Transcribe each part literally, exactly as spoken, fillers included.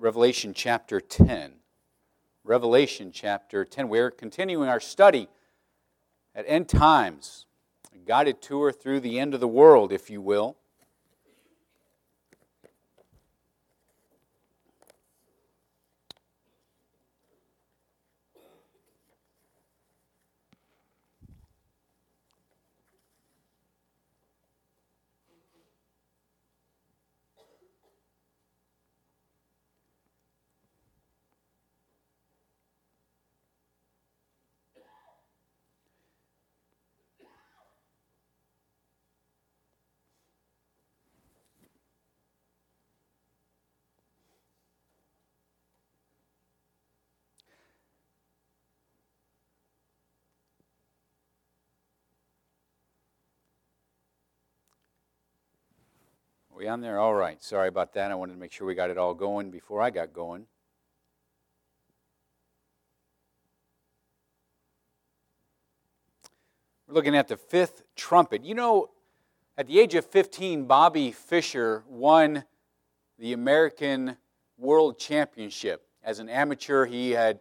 Revelation chapter ten. Revelation chapter ten. We're continuing our study at End Times, a guided tour through the end of the world, if you will. Are we on there? All right. Sorry about that. I wanted to make sure we got it all going before I got going. We're looking at the fifth trumpet. You know, at the age of fifteen, Bobby Fischer won the American World Championship. As an amateur, he had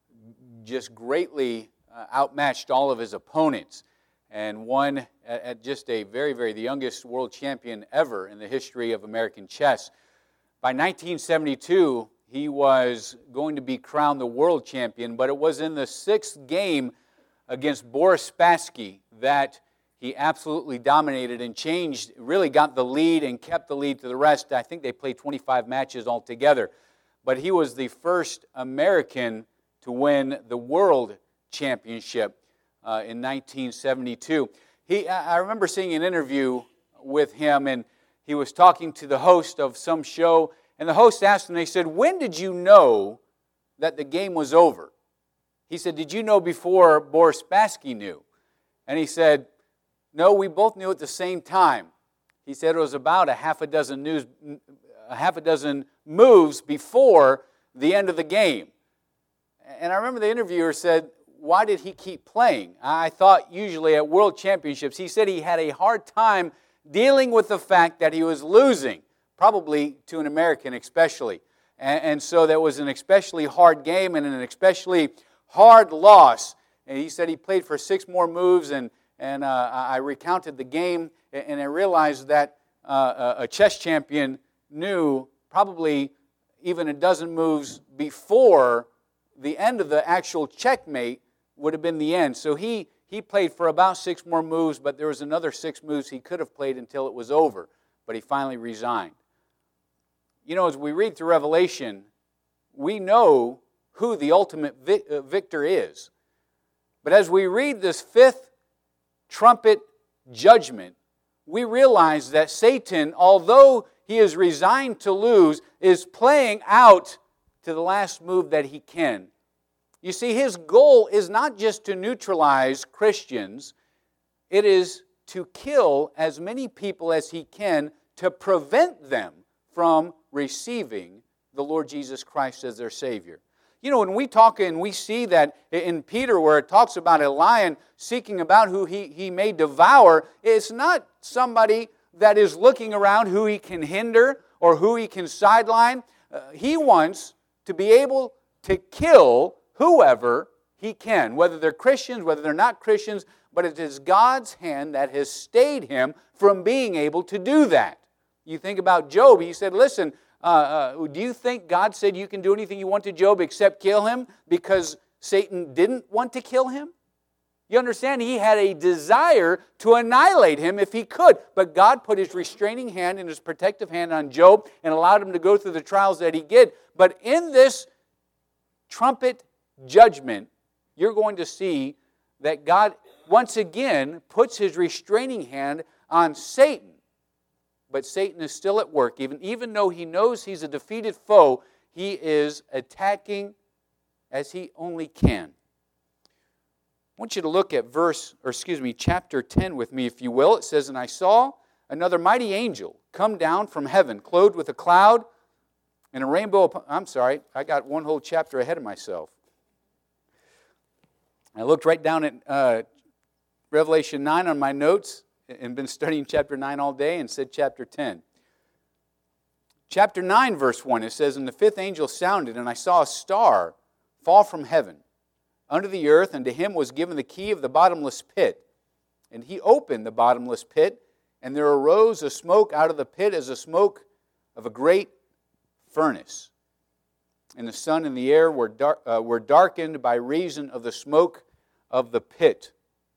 just greatly uh, outmatched all of his opponents and won at, at just a very, very, the youngest world champion ever in the history of American chess. By nineteen seventy-two, he was going to be crowned the world champion, but it was in the sixth game against Boris Spassky that he absolutely dominated and changed, really got the lead and kept the lead to the rest. I think they played twenty-five matches altogether. But he was the first American to win the world championship uh, in nineteen seventy-two. He, I remember seeing an interview with him, and he was talking to the host of some show, and the host asked him, they said, "When did you know that the game was over?" He said, "Did you know before Boris Spassky knew?" And he said, "No, we both knew at the same time." He said it was about a half a dozen news, a half a dozen moves before the end of the game. And I remember the interviewer said, "Why did he keep playing?" I thought usually at World Championships, he said he had a hard time dealing with the fact that he was losing, probably to an American especially. And, and so that was an especially hard game and an especially hard loss. And he said he played for six more moves, and, and uh, I recounted the game, and I realized that uh, a chess champion knew probably even a dozen moves before the end of the actual checkmate would have been the end. So he, he played for about six more moves, but there was another six moves he could have played until it was over, but he finally resigned. You know, as we read through Revelation, we know who the ultimate vic- uh, victor is. But as we read this fifth trumpet judgment, we realize that Satan, although he is resigned to lose, is playing out to the last move that he can. You see, his goal is not just to neutralize Christians, it is to kill as many people as he can to prevent them from receiving the Lord Jesus Christ as their Savior. You know, when we talk and we see that in Peter where it talks about a lion seeking about who he, he may devour, it's not somebody that is looking around who he can hinder or who he can sideline. Uh, he wants to be able to kill whoever he can, whether they're Christians, whether they're not Christians, but it is God's hand that has stayed him from being able to do that. You think about Job, he said, listen, uh, uh, do you think God said you can do anything you want to Job except kill him because Satan didn't want to kill him? You understand, he had a desire to annihilate him if he could, but God put his restraining hand and his protective hand on Job and allowed him to go through the trials that he did. But in this trumpet judgment, you're going to see that God once again puts his restraining hand on Satan. But Satan is still at work. Even, even though he knows he's a defeated foe, he is attacking as he only can. I want you to look at verse, or excuse me, chapter ten with me, if you will. It says, "And I saw another mighty angel come down from heaven, clothed with a cloud and a rainbow." Upon, I'm sorry, I got one whole chapter ahead of myself. I looked right down at uh, Revelation nine on my notes and been studying chapter nine all day and said chapter ten. Chapter nine, verse one, it says, "And the fifth angel sounded, and I saw a star fall from heaven under the earth, and to him was given the key of the bottomless pit. And he opened the bottomless pit, and there arose a smoke out of the pit as the smoke of a great furnace. And the sun and the air were, dar- uh, were darkened by reason of the smoke of the pit."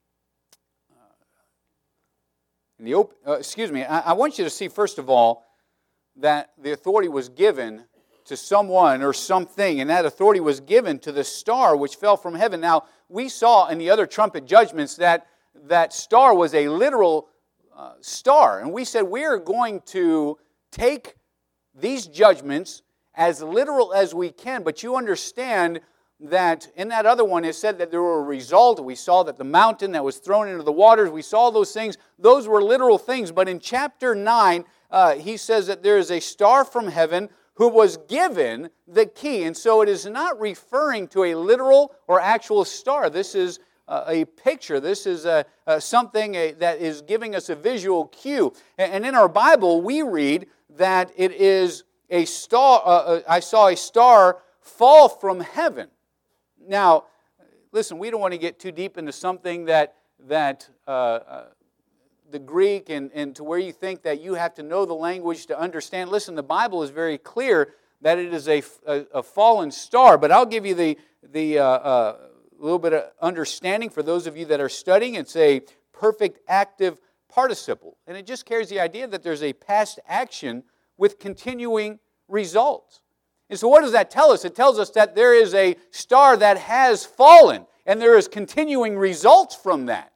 In the op- uh, excuse me, I-, I want you to see, first of all, that the authority was given to someone or something, and that authority was given to the star which fell from heaven. Now, we saw in the other trumpet judgments that that star was a literal uh, star, and we said we are going to take these judgments as literal as we can, but you understand that in that other one it said that there were a result. We saw that the mountain that was thrown into the waters, we saw those things. Those were literal things, but in chapter nine, uh, he says that there is a star from heaven who was given the key. And so it is not referring to a literal or actual star. This is uh, a picture. This is a, a something a, that is giving us a visual cue. And, and in our Bible, we read that it is a star. Uh, I saw a star fall from heaven. Now, listen, we don't want to get too deep into something that that uh, uh, the Greek and, and to where you think that you have to know the language to understand. Listen, the Bible is very clear that it is a, a, a fallen star, but I'll give you the, the uh, uh, little bit of understanding for those of you that are studying. It's a perfect active participle, and it just carries the idea that there's a past action with continuing results. And so what does that tell us? It tells us that there is a star that has fallen, and there is continuing results from that.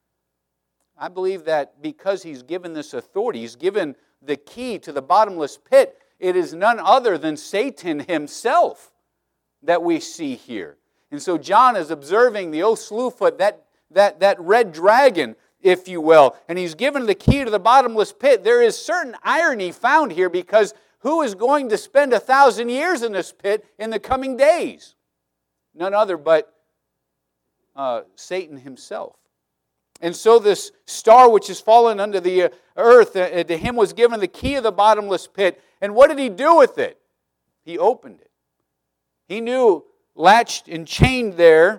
I believe that because he's given this authority, he's given the key to the bottomless pit, it is none other than Satan himself that we see here. And so John is observing the old Slewfoot, that, that, that red dragon, if you will, and he's given the key to the bottomless pit. There is certain irony found here, because who is going to spend a thousand years in this pit in the coming days? None other but uh, Satan himself. And so this star which has fallen under the earth, uh, to him was given the key of the bottomless pit. And what did he do with it? He opened it. He knew latched and chained there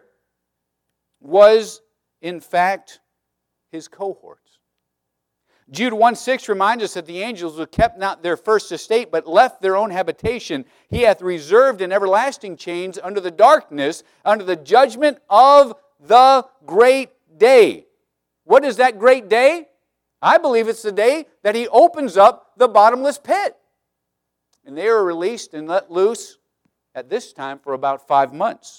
was, in fact, his cohorts. Jude one six reminds us that the angels who kept not their first estate, but left their own habitation, he hath reserved in everlasting chains under the darkness, under the judgment of the great day. What is that great day? I believe it's the day that he opens up the bottomless pit. And they are released and let loose at this time for about five months.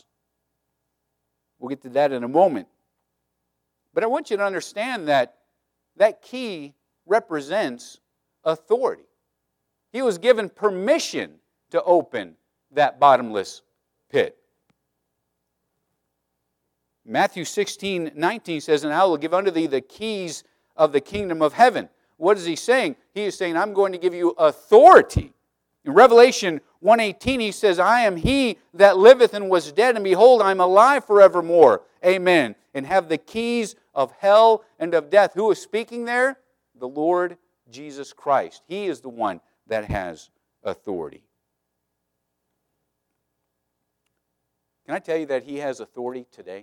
We'll get to that in a moment. But I want you to understand that that key represents authority. He was given permission to open that bottomless pit. Matthew sixteen nineteen says, "And I will give unto thee the keys of the kingdom of heaven." What is he saying? He is saying, I'm going to give you authority. In Revelation one eighteen, he says, "I am he that liveth and was dead, and behold, I am alive forevermore. Amen. And have the keys of hell and of death." Who is speaking there? The Lord Jesus Christ. He is the one that has authority. Can I tell you that he has authority today?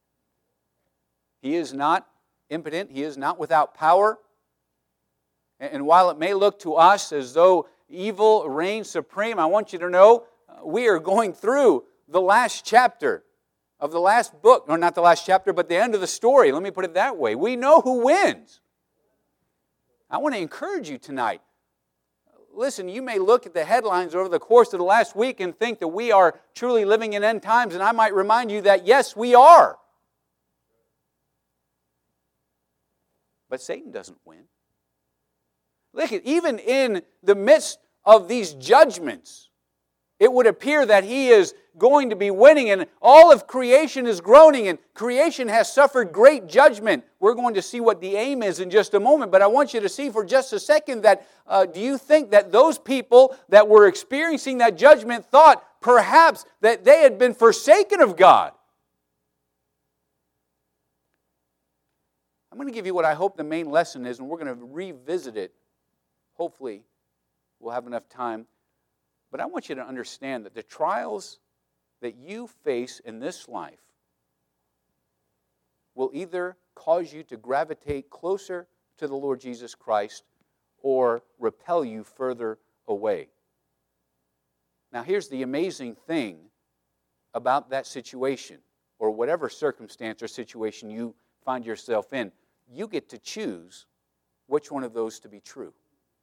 He is not impotent. He is not without power. And while it may look to us as though evil reigns supreme, I want you to know uh, we are going through the last chapter of the last book. Or not the last chapter, but the end of the story. Let me put it that way. We know who wins. I want to encourage you tonight. Listen, you may look at the headlines over the course of the last week and think that we are truly living in end times, and I might remind you that yes, we are. But Satan doesn't win. Look, even in the midst of these judgments, it would appear that he is going to be winning, and all of creation is groaning, and creation has suffered great judgment. We're going to see what the aim is in just a moment, but I want you to see for just a second that uh, do you think that those people that were experiencing that judgment thought perhaps that they had been forsaken of God? I'm going to give you what I hope the main lesson is, and we're going to revisit it. Hopefully, we'll have enough time But I want you to understand that the trials that you face in this life will either cause you to gravitate closer to the Lord Jesus Christ or repel you further away. Now, here's the amazing thing about that situation, or whatever circumstance or situation you find yourself in. You get to choose which one of those to be true.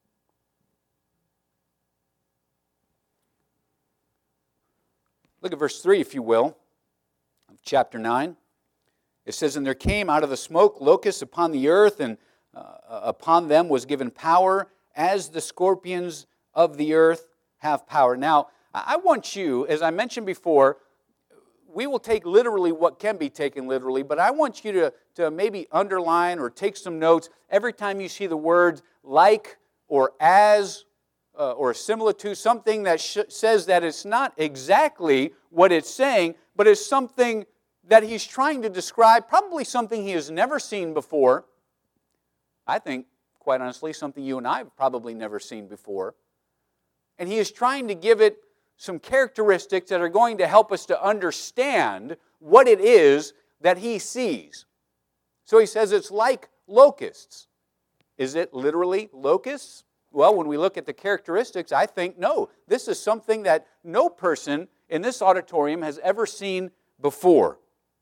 Look at verse three, if you will, of chapter nine. It says, "And there came out of the smoke locusts upon the earth, and uh, upon them was given power, as the scorpions of the earth have power." Now, I want you, as I mentioned before, we will take literally what can be taken literally, but I want you to, to maybe underline or take some notes every time you see the words like or as uh, or similar to, something that sh- says that it's not exactly what it's saying, but it's something that he's trying to describe, probably something he has never seen before. I think, quite honestly, something you and I have probably never seen before. And he is trying to give it some characteristics that are going to help us to understand what it is that he sees. So he says it's like locusts. Is it literally locusts? Well, when we look at the characteristics, I think no. This is something that no person in this auditorium has ever seen before.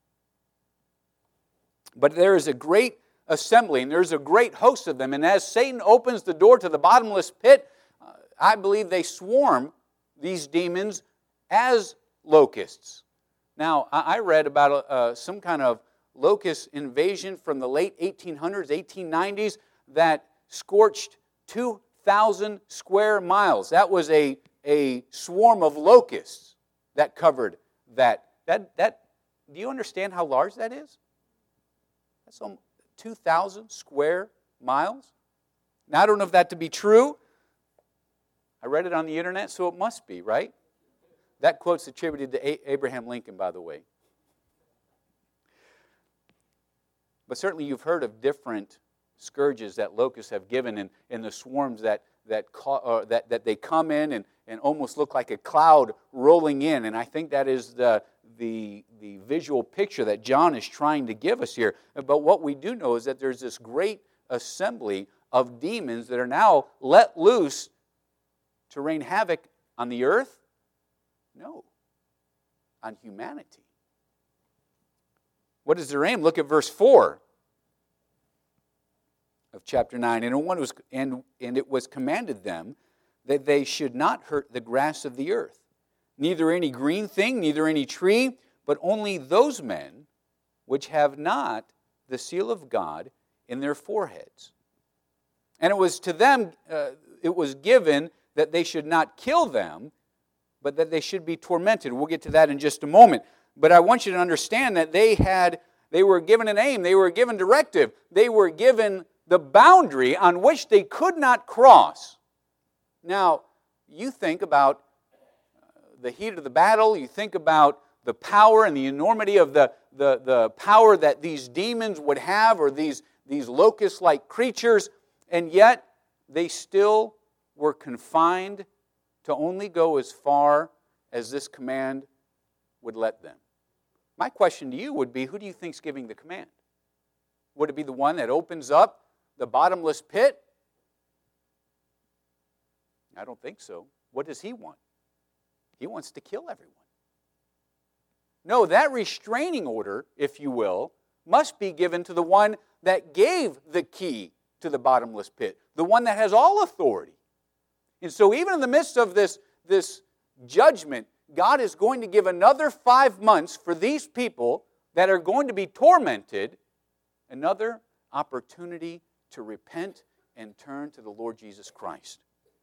But there is a great assembly, and there's a great host of them. And as Satan opens the door to the bottomless pit, uh, I believe they swarm these demons as locusts. Now, I read about uh, some kind of locust invasion from the late eighteen hundreds, eighteen nineties, that scorched two thousand square miles. That was a, a swarm of locusts that covered that. That, that. Do you understand how large that is? That's almost two thousand square miles. Now, I don't know if that to be true. I read it on the internet, so it must be, right? That quote's attributed to A- Abraham Lincoln, by the way. But certainly you've heard of different scourges that locusts have given, and, and the swarms that that, ca- uh, that that they come in and, and almost look like a cloud rolling in. And I think that is the, the, the visual picture that John is trying to give us here. But what we do know is that there's this great assembly of demons that are now let loose to rain havoc on the earth? No. On humanity. What is their aim? Look at verse four of chapter nine. And, one was, and, and it was commanded them that they should not hurt the grass of the earth, neither any green thing, neither any tree, but only those men which have not the seal of God in their foreheads. And it was to them, uh, it was given that they should not kill them, but that they should be tormented. We'll get to that in just a moment. But I want you to understand that they had, they were given an aim, they were given directive, they were given the boundary on which they could not cross. Now, you think about the heat of the battle, you think about the power and the enormity of the, the, the power that these demons would have, or these, these locust-like creatures, and yet they still were confined to only go as far as this command would let them. My question to you would be, who do you think is giving the command? Would it be the one that opens up the bottomless pit? I don't think so. What does he want? He wants to kill everyone. No, that restraining order, if you will, must be given to the one that gave the key to the bottomless pit, the one that has all authority. And so even in the midst of this, this judgment, God is going to give another five months for these people that are going to be tormented, another opportunity to repent and turn to the Lord Jesus Christ.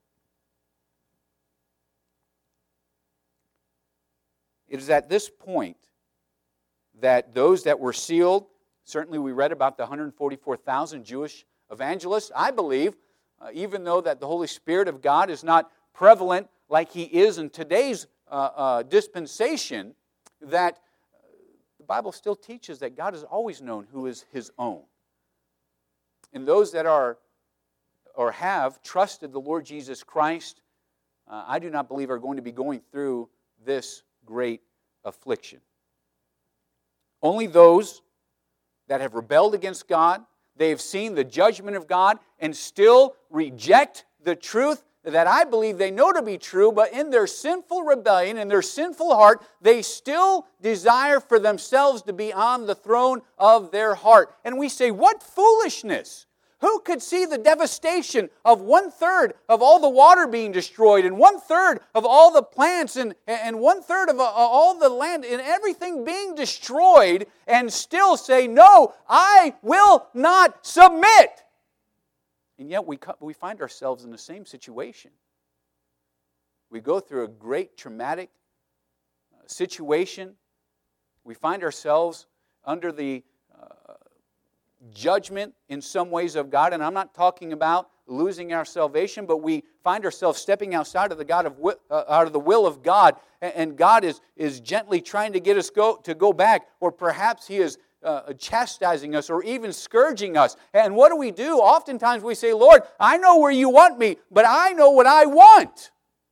It is at this point that those that were sealed, certainly we read about the one hundred forty-four thousand Jewish evangelists, I believe, Uh, even though that the Holy Spirit of God is not prevalent like He is in today's uh, uh, dispensation, that the Bible still teaches that God has always known who is His own. And those that are or have trusted the Lord Jesus Christ uh, I do not believe are going to be going through this great affliction. Only those that have rebelled against God, they have seen the judgment of God and still reject the truth that I believe they know to be true, but in their sinful rebellion, in their sinful heart, they still desire for themselves to be on the throne of their heart. And we say, what foolishness! Who could see the devastation of one-third of all the water being destroyed, and one-third of all the plants, and, and one-third of all the land, and everything being destroyed, and still say, no, I will not submit? And yet we, we find ourselves in the same situation. We go through a great traumatic situation. We find ourselves under the uh, judgment in some ways of God. And I'm not talking about losing our salvation, but we find ourselves stepping outside of the God of uh, out of the will of God, and God is is gently trying to get us go to go back, or perhaps He is Uh, chastising us or even scourging us. And what do we do? Oftentimes we say, Lord, I know where you want me, but I know what I want.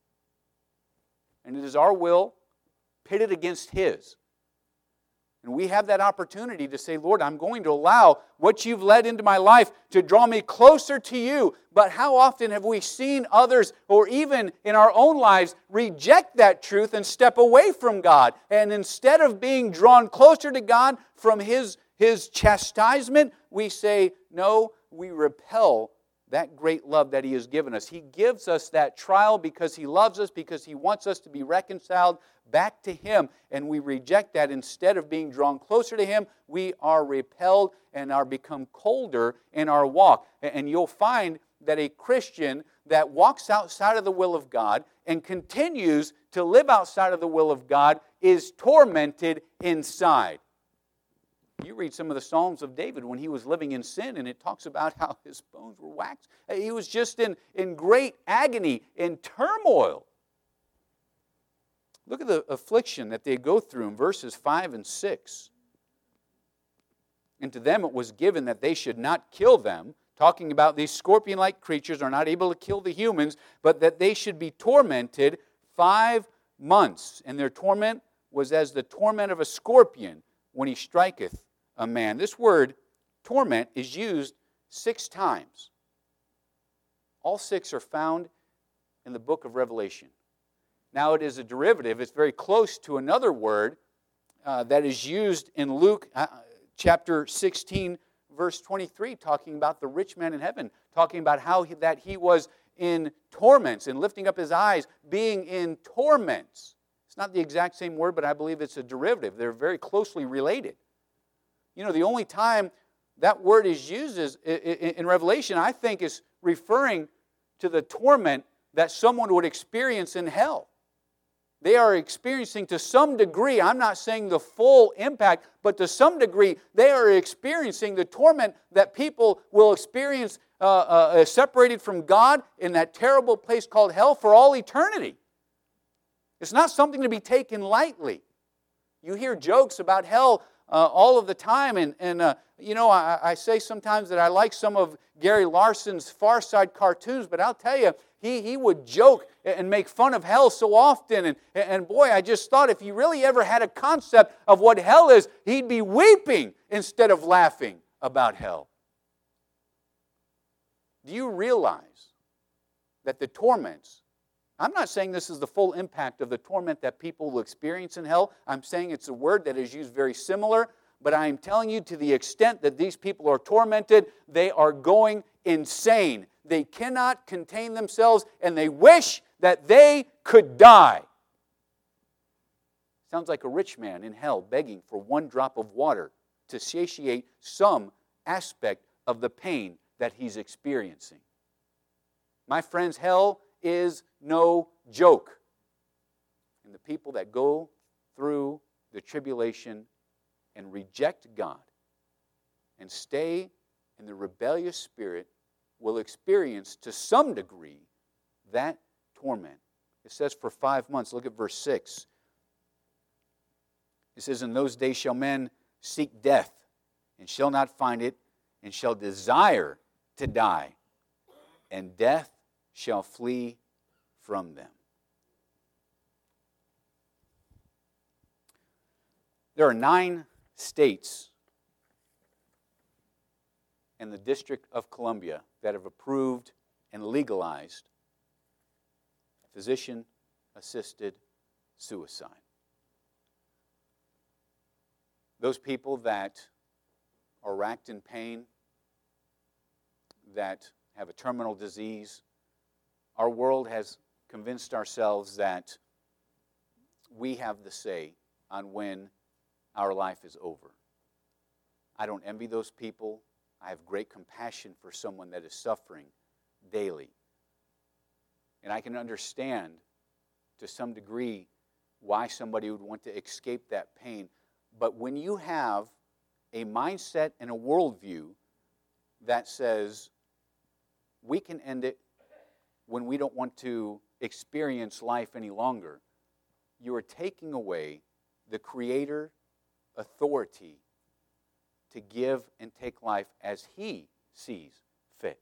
And it is our will pitted against His. And we have that opportunity to say, Lord, I'm going to allow what you've led into my life to draw me closer to you. But how often have we seen others, or even in our own lives, reject that truth and step away from God? And instead of being drawn closer to God from His, His chastisement, we say, no, we repel that great love that He has given us. He gives us that trial because He loves us, because He wants us to be reconciled back to Him, and we reject that. Instead of being drawn closer to Him, we are repelled and are become colder in our walk. And you'll find that a Christian that walks outside of the will of God and continues to live outside of the will of God is tormented inside. You read some of the Psalms of David when he was living in sin, and it talks about how his bones were waxed. He was just in, in great agony, in turmoil. Look at the affliction that they go through in verses five and six. And to them it was given that they should not kill them, talking about these scorpion-like creatures are not able to kill the humans, but that they should be tormented five months. And their torment was as the torment of a scorpion when he striketh a man. This word, torment, is used six times. All six are found in the book of Revelation. Now, it is a derivative. It's very close to another word uh, that is used in Luke uh, chapter sixteen, verse twenty-three, talking about the rich man in heaven, talking about how he, that he was in torments and lifting up his eyes, being in torments. It's not the exact same word, but I believe it's a derivative. They're very closely related. You know, the only time that word is used is, in Revelation, I think, is referring to the torment that someone would experience in hell. They are experiencing to some degree, I'm not saying the full impact, but to some degree, they are experiencing the torment that people will experience uh, uh, separated from God in that terrible place called hell for all eternity. It's not something to be taken lightly. You hear jokes about hell uh, all of the time, and, and uh, you know, I, I say sometimes that I like some of Gary Larson's Far Side cartoons, but I'll tell you, He, he would joke and make fun of hell so often. And, and boy, I just thought if he really ever had a concept of what hell is, he'd be weeping instead of laughing about hell. Do you realize that the torments, I'm not saying this is the full impact of the torment that people will experience in hell. I'm saying it's a word that is used very similar. But I am telling you, to the extent that these people are tormented, they are going insane. They cannot contain themselves, and they wish that they could die. Sounds like a rich man in hell begging for one drop of water to satiate some aspect of the pain that he's experiencing. My friends, hell is no joke. And the people that go through the tribulation and reject God and stay in the rebellious spirit will experience to some degree that torment. It says for five months. Look at verse six. It says, in those days shall men seek death, and shall not find it, and shall desire to die, and death shall flee from them. There are nine states in the District of Columbia that have approved and legalized physician-assisted suicide. Those people that are racked in pain, that have a terminal disease, our world has convinced ourselves that we have the say on when our life is over. I don't envy those people. I have great compassion for someone that is suffering daily. And I can understand to some degree why somebody would want to escape that pain. But when you have a mindset and a worldview that says we can end it when we don't want to experience life any longer, you are taking away the Creator authority to give and take life as He sees fit.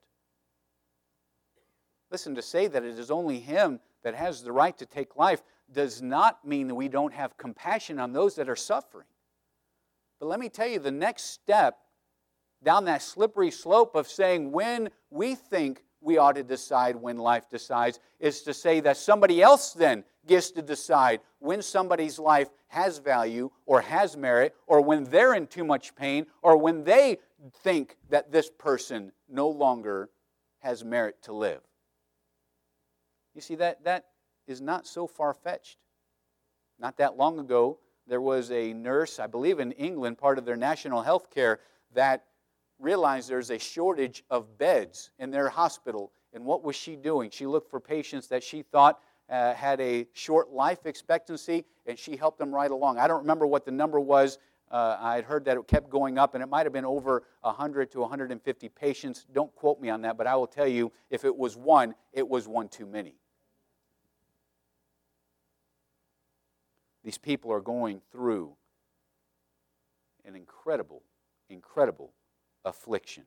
Listen, to say that it is only Him that has the right to take life does not mean that we don't have compassion on those that are suffering. But let me tell you, the next step down that slippery slope of saying when we think we ought to decide when life decides is to say that somebody else then gets to decide when somebody's life has value or has merit, or when they're in too much pain, or when they think that this person no longer has merit to live. You see, that, that is not so far-fetched. Not that long ago, there was a nurse, I believe in England, part of their national health care, that realized there's a shortage of beds in their hospital. And what was she doing? She looked for patients that she thought uh, had a short life expectancy, and she helped them right along. I don't remember what the number was. Uh, I had heard that it kept going up, and it might have been over one hundred to one hundred fifty patients. Don't quote me on that, but I will tell you, if it was one, it was one too many. These people are going through an incredible, incredible affliction.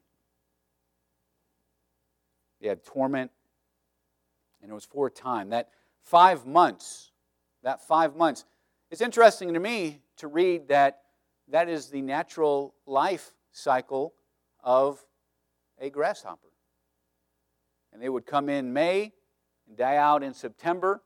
They had torment, and it was for a time. That five months, that five months. It's interesting to me to read that that is the natural life cycle of a grasshopper. And they would come in May and die out in September.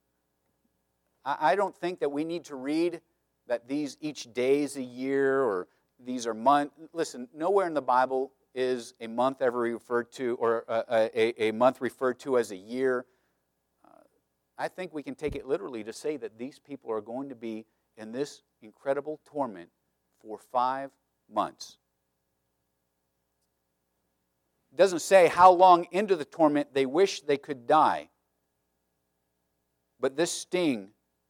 I don't think that we need to read that these each day is a year or these are months. Listen, nowhere in the Bible is a month ever referred to, or a, a, a month referred to as a year. Uh, I think we can take it literally to say that these people are going to be in this incredible torment for five months. It doesn't say how long into the torment they wish they could die. But this sting,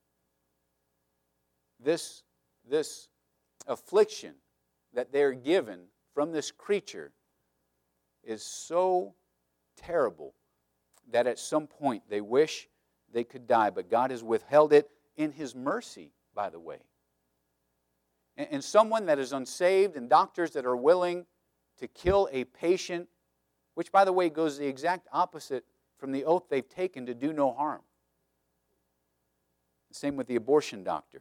this, this affliction that they're given from this creature is so terrible that at some point they wish they could die. But God has withheld it in His mercy, by the way. And, and someone that is unsaved and doctors that are willing to kill a patient, which, by the way, goes the exact opposite from the oath they've taken to do no harm. Same with the abortion doctor.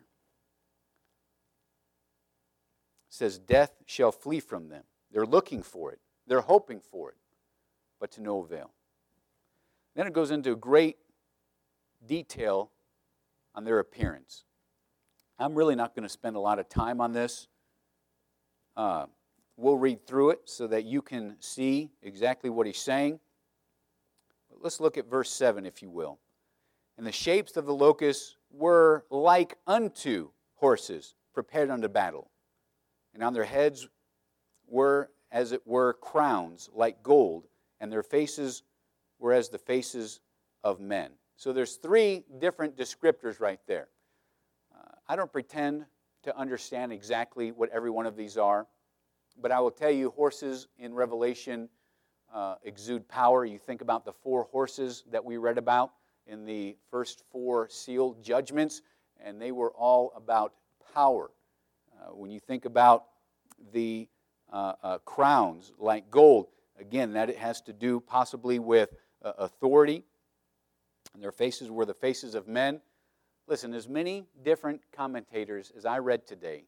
It says, death shall flee from them. They're looking for it. They're hoping for it, but to no avail. Then it goes into great detail on their appearance. I'm really not going to spend a lot of time on this. Uh, we'll read through it so that you can see exactly what he's saying. But let's look at verse seven, if you will. And the shapes of the locusts were like unto horses prepared unto battle. And on their heads were, as it were, crowns like gold, and their faces were as the faces of men. So there's three different descriptors right there. Uh, I don't pretend to understand exactly what every one of these are, but I will tell you horses in Revelation uh, exude power. You think about the four horses that we read about in the first four sealed judgments, and they were all about power. Uh, when you think about the uh, uh, crowns like gold, again, that it has to do possibly with uh, authority. And their faces were the faces of men. Listen, as many different commentators as I read today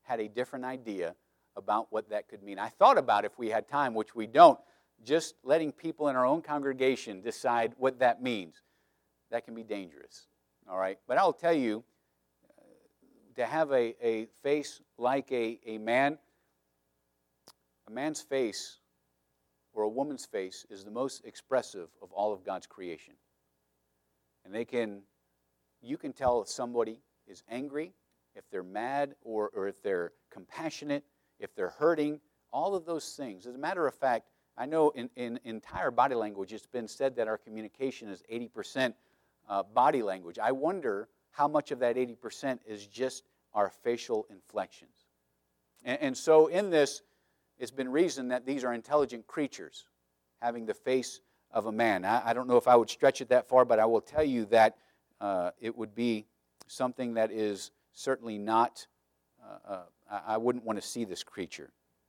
had a different idea about what that could mean. I thought about, if we had time, which we don't, just letting people in our own congregation decide what that means. That can be dangerous, all right? But I'll tell you, to have a, a face like a, a man, a man's face or a woman's face is the most expressive of all of God's creation. And they can, you can tell if somebody is angry, if they're mad, or, or if they're compassionate, if they're hurting, all of those things. As a matter of fact, I know in, in entire body language, it's been said that our communication is eighty percent uh, body language. I wonder how much of that eighty percent is just our facial inflections. And, and so in this, it's been reasoned that these are intelligent creatures, having the face of a man. I, I don't know if I would stretch it that far, but I will tell you that uh, it would be something that is certainly not, uh, uh, I, I wouldn't want to see this creature.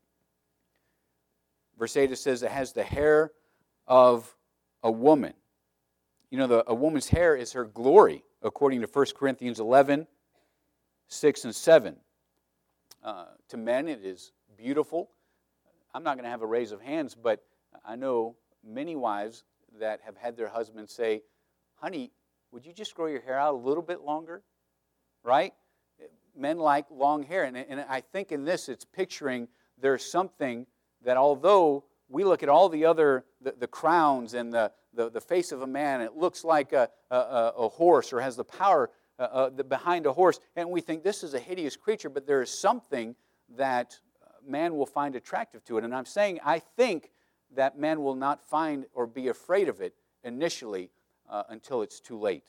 Verse eight, it says it has the hair of a woman. You know, the, a woman's hair is her glory, according to First Corinthians eleven, six and seven. Uh, to men, it is beautiful. I'm not going to have a raise of hands, but I know many wives that have had their husbands say, honey, would you just grow your hair out a little bit longer? Right? Men like long hair. And, and I think in this, it's picturing there's something that although we look at all the other, the, the crowns and the, the, the face of a man, it looks like a, a, a horse or has the power uh, uh, the, behind a horse, and we think this is a hideous creature, but there is something that man will find attractive to it. And I'm saying I think that man will not find or be afraid of it initially uh, until it's too late.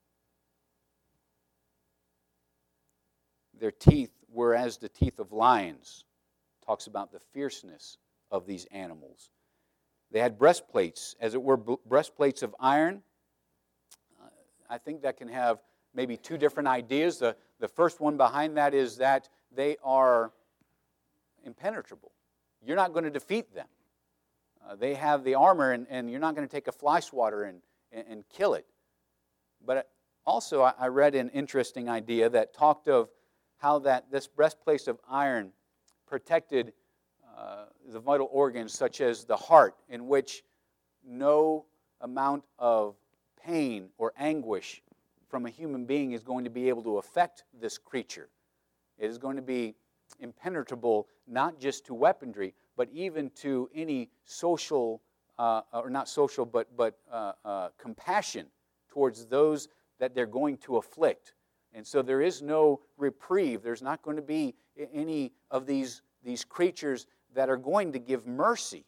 Their teeth were as the teeth of lions. Talks about the fierceness of these animals. They had breastplates, as it were, breastplates of iron. Uh, I think that can have maybe two different ideas. The, the first one behind that is that they are impenetrable. You're not going to defeat them. Uh, they have the armor, and, and you're not going to take a fly swatter and, and, and kill it. But also, I, I read an interesting idea that talked of how that this breastplate of iron protected uh, the vital organs such as the heart, in which no amount of pain or anguish from a human being is going to be able to affect this creature. It is going to be impenetrable not just to weaponry, but even to any social, uh, or not social, but, but uh, uh, compassion towards those that they're going to afflict. And so there is no reprieve. There's not going to be any of these, these creatures that are going to give mercy.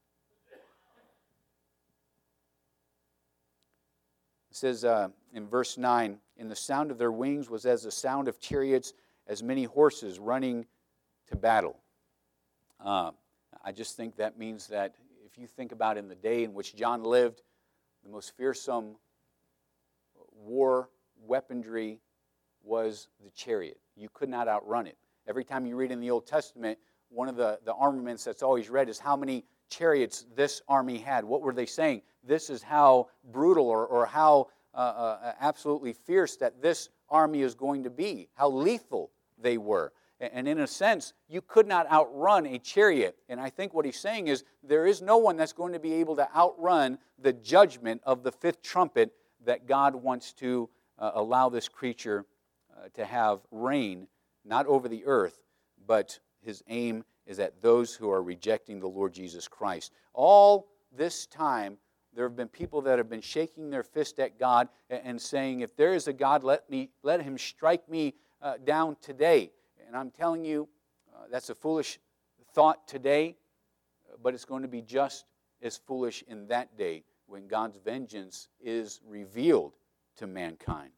It says uh, in verse nine, "And the sound of their wings was as the sound of chariots, as many horses running to battle." Uh, I just think that means that if you think about in the day in which John lived, the most fearsome war weaponry was the chariot. You could not outrun it. Every time you read in the Old Testament, one of the, the armaments that's always read is how many chariots this army had. What were they saying? This is how brutal or, or how uh, uh, absolutely fierce that this army is going to be, how lethal they were. And in a sense, you could not outrun a chariot. And I think what he's saying is there is no one that's going to be able to outrun the judgment of the fifth trumpet that God wants to uh, allow this creature uh, to have reign, not over the earth, but his aim is at those who are rejecting the Lord Jesus Christ. All this time, there have been people that have been shaking their fist at God and saying, if there is a God, let me let him strike me uh, down today. And I'm telling you, uh, that's a foolish thought today, but it's going to be just as foolish in that day when God's vengeance is revealed to mankind.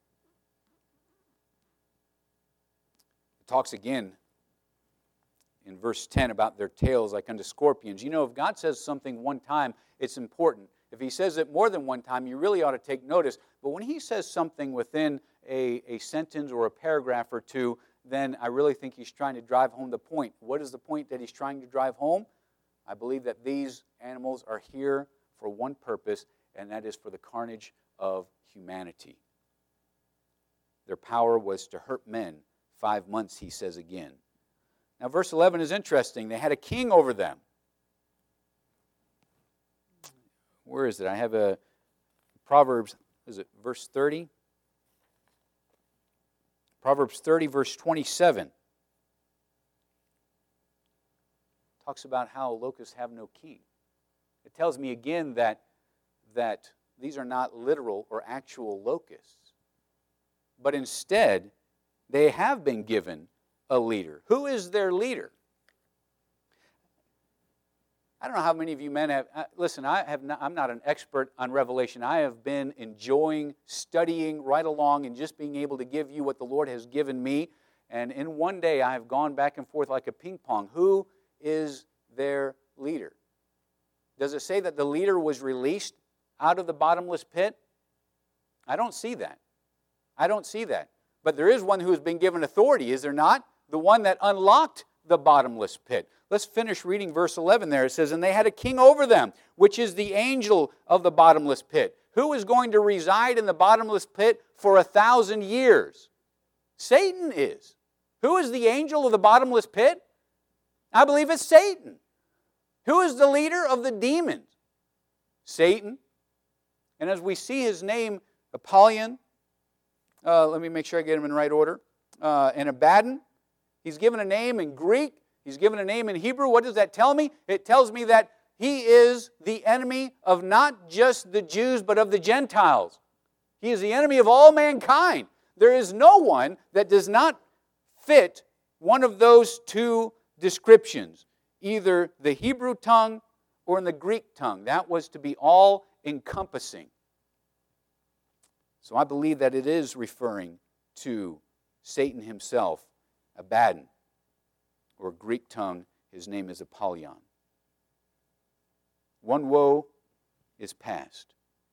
It talks again in verse ten about their tails like unto scorpions. You know, if God says something one time, it's important. If he says it more than one time, you really ought to take notice. But when he says something within a, a sentence or a paragraph or two, then I really think he's trying to drive home the point. What is the point that he's trying to drive home? I believe that these animals are here for one purpose, and that is for the carnage of humanity. Their power was to hurt men five months, he says again. Now, verse eleven is interesting. They had a king over them. Where is it? I have a Proverbs, is it verse thirty? Proverbs thirty, verse twenty-seven. Talks about how locusts have no king. It tells me again that, that these are not literal or actual locusts. But instead, they have been given a leader. Who is their leader? I don't know how many of you men have, uh, listen, I have not, I'm not an expert on Revelation. I have been enjoying studying right along and just being able to give you what the Lord has given me. And in one day, I have gone back and forth like a ping pong. Who is their leader? Does it say that the leader was released out of the bottomless pit? I don't see that. I don't see that. But there is one who has been given authority, is there not? The one that unlocked the bottomless pit. Let's finish reading verse eleven there. It says, and they had a king over them, which is the angel of the bottomless pit. Who is going to reside in the bottomless pit for a thousand years? Satan is. Who is the angel of the bottomless pit? I believe it's Satan. Who is the leader of the demons? Satan. And as we see his name, Apollyon, uh, let me make sure I get him in right order, uh, and Abaddon, he's given a name in Greek, he's given a name in Hebrew. What does that tell me? It tells me that he is the enemy of not just the Jews, but of the Gentiles. He is the enemy of all mankind. There is no one that does not fit one of those two descriptions, either the Hebrew tongue or in the Greek tongue. That was to be all-encompassing. So I believe that it is referring to Satan himself, Abaddon, or Greek tongue, his name is Apollyon. One woe is past.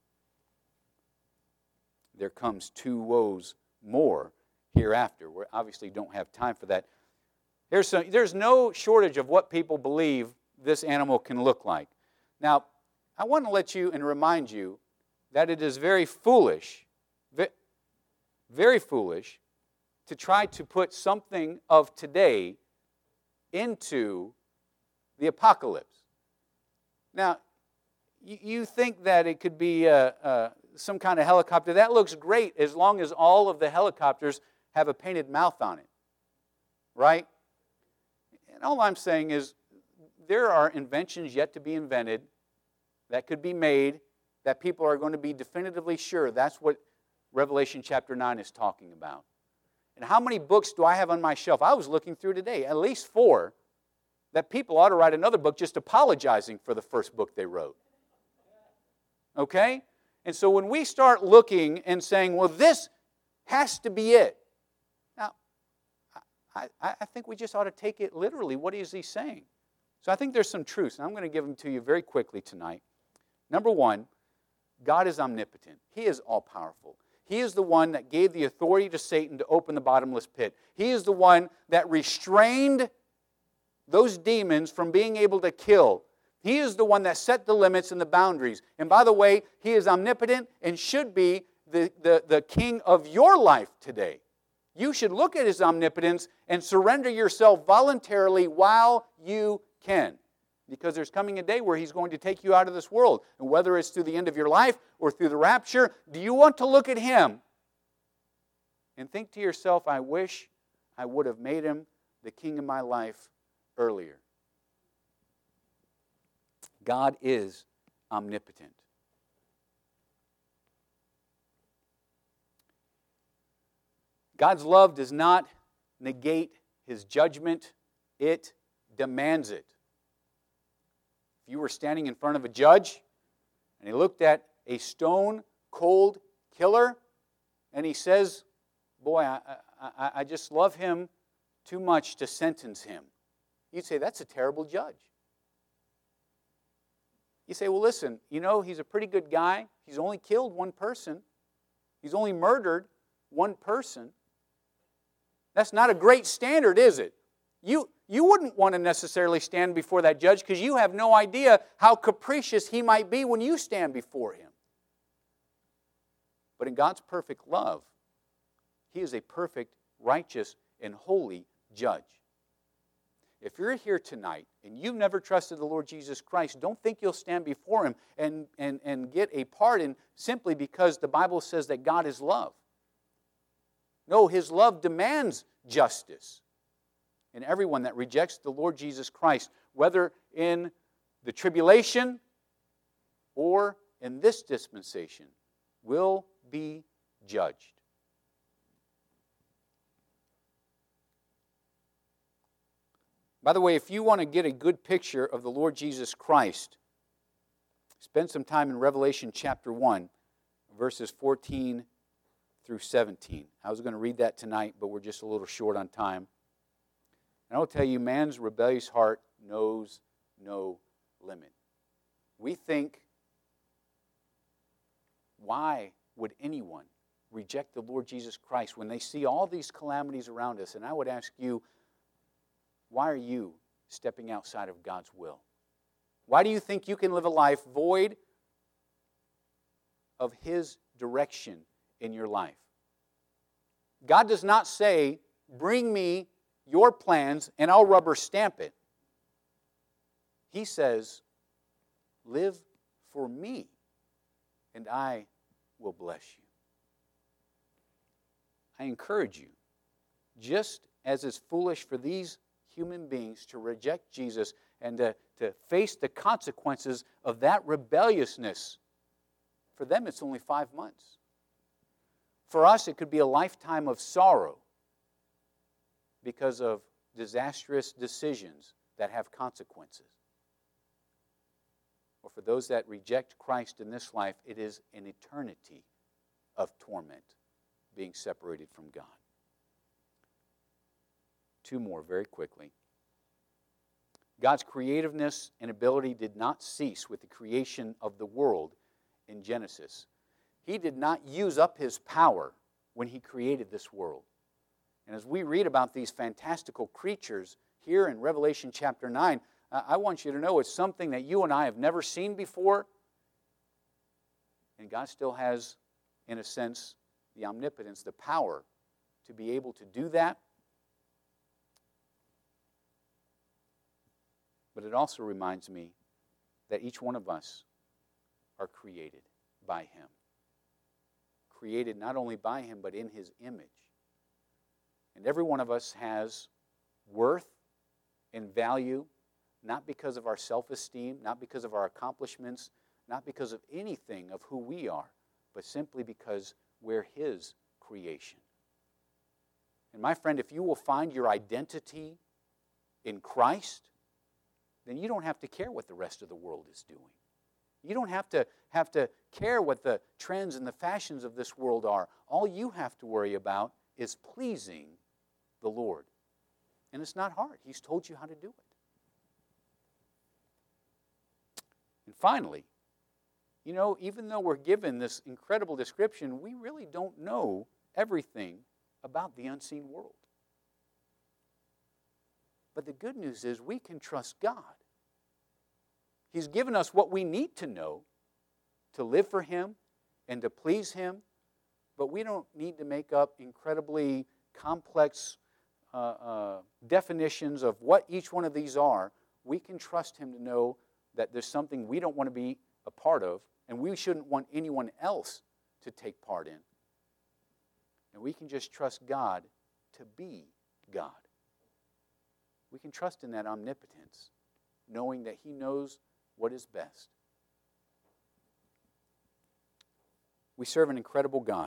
There comes two woes more hereafter. We obviously don't have time for that. There's, some, there's no shortage of what people believe this animal can look like. Now, I want to let you and remind you that it is very foolish, very foolish, to try to put something of today into the apocalypse. Now, you, you think that it could be uh, uh, some kind of helicopter. That looks great as long as all of the helicopters have a painted mouth on it, right? And all I'm saying is there are inventions yet to be invented that could be made that people are going to be definitively sure that's what Revelation chapter nine is talking about. And how many books do I have on my shelf? I was looking through today, at least four, that people ought to write another book just apologizing for the first book they wrote. Okay? And so when we start looking and saying, well, this has to be it. Now, I, I think we just ought to take it literally. What is he saying? So I think there's some truths, and I'm going to give them to you very quickly tonight. Number one, God is omnipotent. He is all-powerful. He is the one that gave the authority to Satan to open the bottomless pit. He is the one that restrained those demons from being able to kill. He is the one that set the limits and the boundaries. And by the way, he is omnipotent and should be the, the, the king of your life today. You should look at his omnipotence and surrender yourself voluntarily while you can. Because there's coming a day where he's going to take you out of this world. And whether it's through the end of your life or through the rapture, do you want to look at him and think to yourself, I wish I would have made him the king of my life earlier? God is omnipotent. God's love does not negate his judgment. It demands it. If you were standing in front of a judge and he looked at a stone-cold killer and he says, boy, I, I, I just love him too much to sentence him, you'd say, that's a terrible judge. You say, well, listen, you know, he's a pretty good guy. He's only killed one person. He's only murdered one person. That's not a great standard, is it? You, you wouldn't want to necessarily stand before that judge because you have no idea how capricious he might be when you stand before him. But in God's perfect love, he is a perfect, righteous, and holy judge. If you're here tonight and you've never trusted the Lord Jesus Christ, don't think you'll stand before Him and, and, and get a pardon simply because the Bible says that God is love. No, His love demands justice. And everyone that rejects the Lord Jesus Christ, whether in the tribulation or in this dispensation, will be judged. By the way, if you want to get a good picture of the Lord Jesus Christ, spend some time in Revelation chapter one, verses fourteen through seventeen. I was going to read that tonight, but we're just a little short on time. And I will tell you, man's rebellious heart knows no limit. We think, why would anyone reject the Lord Jesus Christ when they see all these calamities around us? And I would ask you, why are you stepping outside of God's will? Why do you think you can live a life void of His direction in your life? God does not say, bring me your plans and I'll rubber stamp it. He says, live for me and I will bless you. I encourage you, just as it's foolish for these human beings to reject Jesus and to, to face the consequences of that rebelliousness. For them, it's only five months. For us, it could be a lifetime of sorrow because of disastrous decisions that have consequences. Or for those that reject Christ in this life, it is an eternity of torment, being separated from God. Two more very quickly. God's creativeness and ability did not cease with the creation of the world in Genesis. He did not use up His power when He created this world. And as we read about these fantastical creatures here in Revelation chapter nine, I want you to know it's something that you and I have never seen before. And God still has, in a sense, the omnipotence, the power to be able to do that. But it also reminds me that each one of us are created by Him. Created not only by Him, but in His image. And every one of us has worth and value, not because of our self-esteem, not because of our accomplishments, not because of anything of who we are, but simply because we're His creation. And my friend, if you will find your identity in Christ, then you don't have to care what the rest of the world is doing. You don't have to have to care what the trends and the fashions of this world are. All you have to worry about is pleasing the Lord. And it's not hard. He's told you how to do it. And finally, you know, even though we're given this incredible description, we really don't know everything about the unseen world. But the good news is we can trust God. He's given us what we need to know to live for Him and to please Him, but we don't need to make up incredibly complex uh, uh, definitions of what each one of these are. We can trust Him to know that there's something we don't want to be a part of, and we shouldn't want anyone else to take part in. And we can just trust God to be God. We can trust in that omnipotence, knowing that He knows what is best. We serve an incredible God.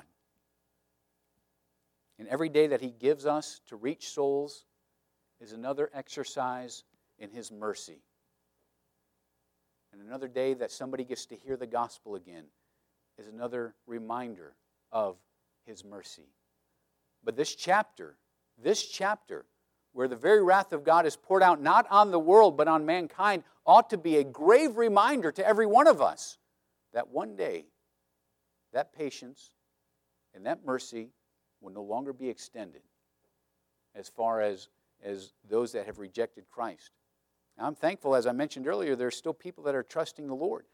And every day that He gives us to reach souls is another exercise in His mercy. And another day that somebody gets to hear the gospel again is another reminder of His mercy. But this chapter, this chapter, where the very wrath of God is poured out not on the world but on mankind, ought to be a grave reminder to every one of us that one day that patience and that mercy will no longer be extended as far as, as those that have rejected Christ. Now, I'm thankful, as I mentioned earlier, there's still people that are trusting the Lord.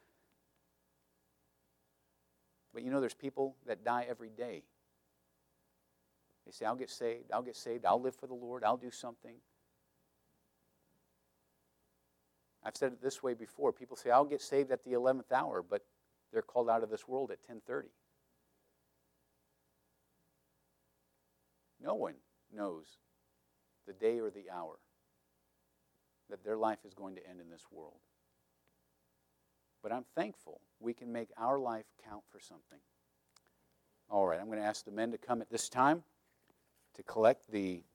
But you know, there's people that die every day. They say, I'll get saved, I'll get saved, I'll live for the Lord, I'll do something. I've said it this way before. People say, I'll get saved at the eleventh hour, but they're called out of this world at ten thirty. No one knows the day or the hour that their life is going to end in this world. But I'm thankful we can make our life count for something. All right, I'm going to ask the men to come at this time to collect the